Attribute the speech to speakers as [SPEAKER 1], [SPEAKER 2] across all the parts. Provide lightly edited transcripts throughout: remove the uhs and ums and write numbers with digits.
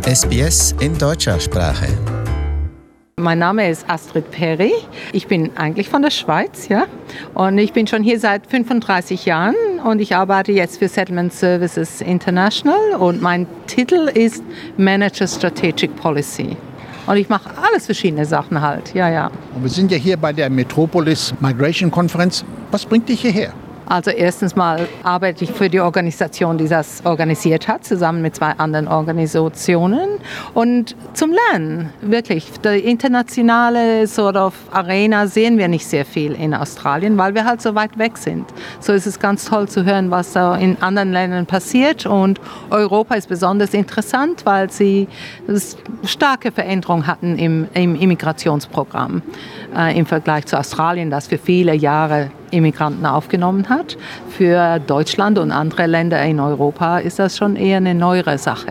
[SPEAKER 1] SBS in deutscher Sprache.
[SPEAKER 2] Mein Name ist Astrid Perry. Ich bin eigentlich von der Schweiz, ja. Und ich bin schon hier seit 35 Jahren und ich arbeite jetzt für Settlement Services International und mein Titel ist Manager Strategic Policy. Und ich mache alles verschiedene Sachen halt, ja.
[SPEAKER 3] Und wir sind ja hier bei der Metropolis Migration Conference. Was bringt dich hierher?
[SPEAKER 2] Also erstens mal arbeite ich für die Organisation, die das organisiert hat, zusammen mit 2 anderen Organisationen. Und zum Lernen, wirklich. Die internationale sort of Arena sehen wir nicht sehr viel in Australien, weil wir halt so weit weg sind. So ist es ganz toll zu hören, was da in anderen Ländern passiert. Und Europa ist besonders interessant, weil sie starke Veränderungen hatten im Immigrationsprogramm im Vergleich zu Australien, das für viele Jahre Immigranten aufgenommen hat. Für Deutschland und andere Länder in Europa ist das schon eher eine neuere Sache.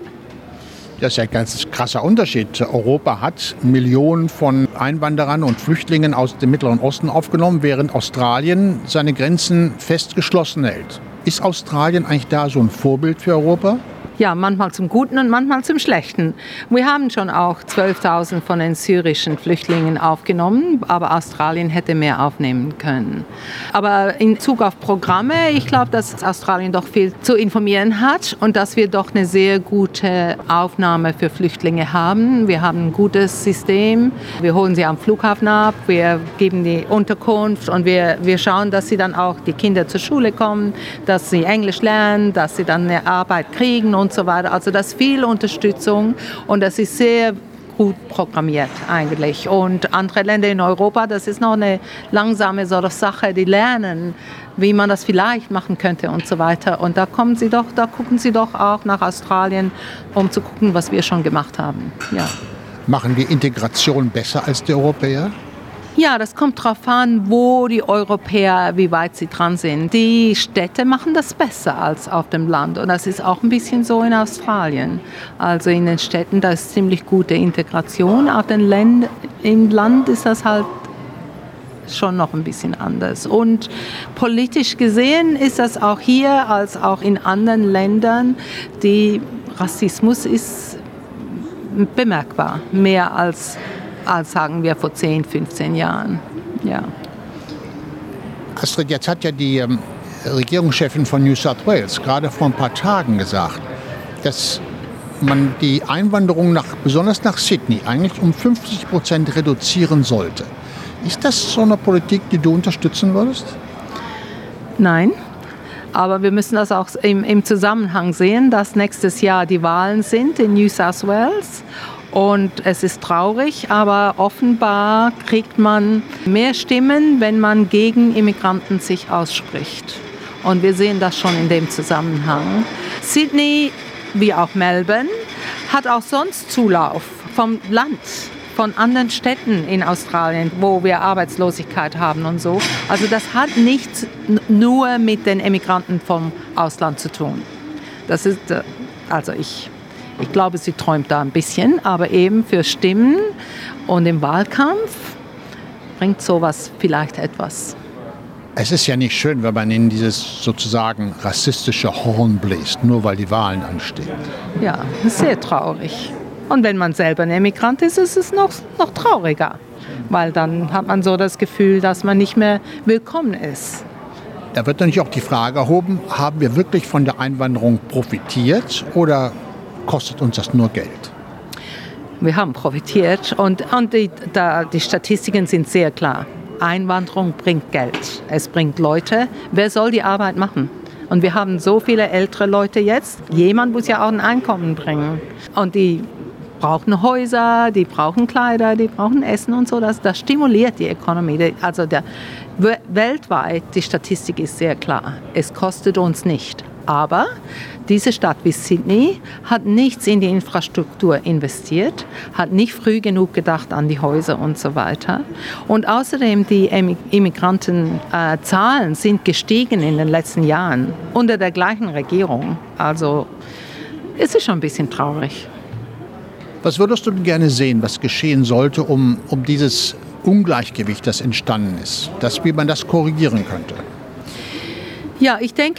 [SPEAKER 3] Das ist ja ein ganz krasser Unterschied. Europa hat Millionen von Einwanderern und Flüchtlingen aus dem Mittleren Osten aufgenommen, während Australien seine Grenzen fest geschlossen hält. Ist Australien eigentlich da so ein Vorbild für Europa?
[SPEAKER 2] Ja, manchmal zum Guten und manchmal zum Schlechten. Wir haben schon auch 12.000 von den syrischen Flüchtlingen aufgenommen, aber Australien hätte mehr aufnehmen können. Aber in Bezug auf Programme, ich glaube, dass Australien doch viel zu informieren hat und dass wir doch eine sehr gute Aufnahme für Flüchtlinge haben. Wir haben ein gutes System. Wir holen sie am Flughafen ab, wir geben die Unterkunft und wir schauen, dass sie dann auch die Kinder zur Schule kommen, dass sie Englisch lernen, dass sie dann eine Arbeit kriegen und so weiter. Also das ist viel Unterstützung und das ist sehr gut programmiert eigentlich. Und andere Länder in Europa, das ist noch eine langsame Sache, die lernen, wie man das vielleicht machen könnte und so weiter. Und da gucken sie doch auch nach Australien, um zu gucken, was wir schon gemacht haben. Ja.
[SPEAKER 3] Machen wir Integration besser als die Europäer?
[SPEAKER 2] Ja, das kommt darauf an, wo die Europäer, wie weit sie dran sind. Die Städte machen das besser als auf dem Land. Und das ist auch ein bisschen so in Australien. Also in den Städten, da ist ziemlich gute Integration. Auf den im Land ist das halt schon noch ein bisschen anders. Und politisch gesehen ist das auch hier als auch in anderen Ländern, die Rassismus ist bemerkbar, mehr als sagen wir vor 10, 15 Jahren. Ja.
[SPEAKER 3] Astrid, jetzt hat ja die Regierungschefin von New South Wales gerade vor ein paar Tagen gesagt, dass man die Einwanderung besonders nach Sydney eigentlich um 50% reduzieren sollte. Ist das so eine Politik, die du unterstützen würdest?
[SPEAKER 2] Nein. Aber wir müssen das auch im Zusammenhang sehen, dass nächstes Jahr die Wahlen sind in New South Wales. Und es ist traurig, aber offenbar kriegt man mehr Stimmen, wenn man gegen Immigranten sich ausspricht. Und wir sehen das schon in dem Zusammenhang. Sydney, wie auch Melbourne, hat auch sonst Zulauf vom Land, von anderen Städten in Australien, wo wir Arbeitslosigkeit haben und so. Also das hat nichts nur mit den Immigranten vom Ausland zu tun. Das ist, ich glaube, sie träumt da ein bisschen, aber eben für Stimmen und im Wahlkampf bringt sowas vielleicht etwas.
[SPEAKER 3] Es ist ja nicht schön, wenn man in dieses sozusagen rassistische Horn bläst, nur weil die Wahlen anstehen.
[SPEAKER 2] Ja, sehr traurig. Und wenn man selber ein Immigrant ist, ist es noch trauriger, weil dann hat man so das Gefühl, dass man nicht mehr willkommen ist.
[SPEAKER 3] Da wird natürlich auch die Frage erhoben, haben wir wirklich von der Einwanderung profitiert oder kostet uns das nur Geld?
[SPEAKER 2] Wir haben profitiert und die Statistiken sind sehr klar. Einwanderung bringt Geld, es bringt Leute. Wer soll die Arbeit machen? Und wir haben so viele ältere Leute jetzt. Jemand muss ja auch ein Einkommen bringen. Und die brauchen Häuser, die brauchen Kleider, die brauchen Essen und so. Das stimuliert die Ökonomie. Also weltweit, die Statistik ist sehr klar. Es kostet uns nicht. Aber diese Stadt wie Sydney hat nichts in die Infrastruktur investiert, hat nicht früh genug gedacht an die Häuser und so weiter. Und außerdem die Immigranten-Zahlen sind gestiegen in den letzten Jahren unter der gleichen Regierung. Also es ist schon ein bisschen traurig.
[SPEAKER 3] Was würdest du denn gerne sehen, was geschehen sollte, um dieses Ungleichgewicht, das entstanden ist, wie man das korrigieren könnte?
[SPEAKER 2] Ja, ich denke,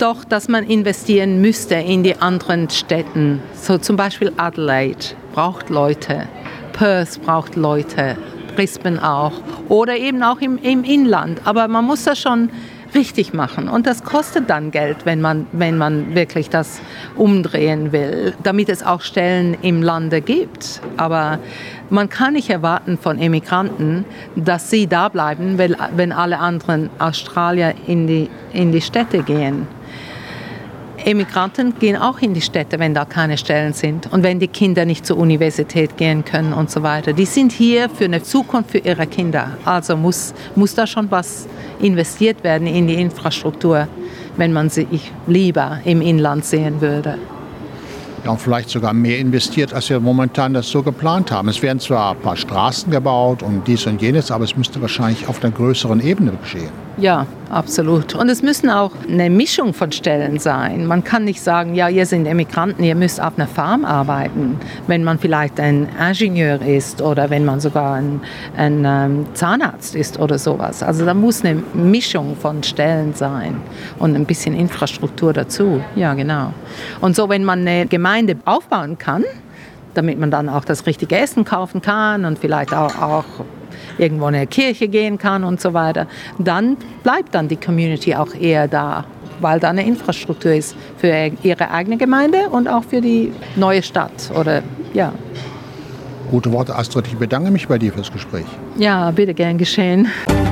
[SPEAKER 2] doch, dass man investieren müsste in die anderen Städten. So zum Beispiel Adelaide braucht Leute, Perth braucht Leute, Brisbane auch oder eben auch im Inland. Aber man muss das schon richtig machen und das kostet dann Geld, wenn man wirklich das umdrehen will, damit es auch Stellen im Lande gibt. Aber man kann nicht erwarten von Immigranten, dass sie da bleiben, wenn alle anderen Australier in die Städte gehen. Immigranten gehen auch in die Städte, wenn da keine Stellen sind und wenn die Kinder nicht zur Universität gehen können und so weiter. Die sind hier für eine Zukunft für ihre Kinder. Also muss da schon was investiert werden in die Infrastruktur, wenn man sie lieber im Inland sehen würde.
[SPEAKER 3] Ja, und vielleicht sogar mehr investiert, als wir momentan das so geplant haben. Es werden zwar ein paar Straßen gebaut und dies und jenes, aber es müsste wahrscheinlich auf einer größeren Ebene geschehen.
[SPEAKER 2] Ja, absolut. Und es müssen auch eine Mischung von Stellen sein. Man kann nicht sagen, ja, ihr seid Immigranten, ihr müsst auf einer Farm arbeiten, wenn man vielleicht ein Ingenieur ist oder wenn man sogar ein Zahnarzt ist oder sowas. Also da muss eine Mischung von Stellen sein und ein bisschen Infrastruktur dazu. Ja, genau. Und so, wenn man eine Gemeinde aufbauen kann, damit man dann auch das richtige Essen kaufen kann und vielleicht auch irgendwo in eine Kirche gehen kann und so weiter, dann bleibt dann die Community auch eher da, weil da eine Infrastruktur ist für ihre eigene Gemeinde und auch für die neue Stadt. Oder, ja.
[SPEAKER 3] Gute Worte, Astrid. Ich bedanke mich bei dir fürs Gespräch.
[SPEAKER 2] Ja, bitte gern geschehen.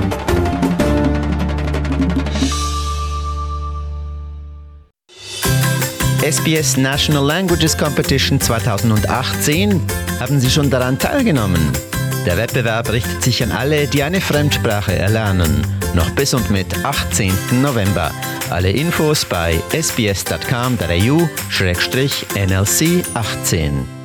[SPEAKER 1] SBS National Languages Competition 2018. Haben Sie schon daran teilgenommen? Der Wettbewerb richtet sich an alle, die eine Fremdsprache erlernen. Noch bis und mit 18. November. Alle Infos bei sbs.com.au/NLC 18.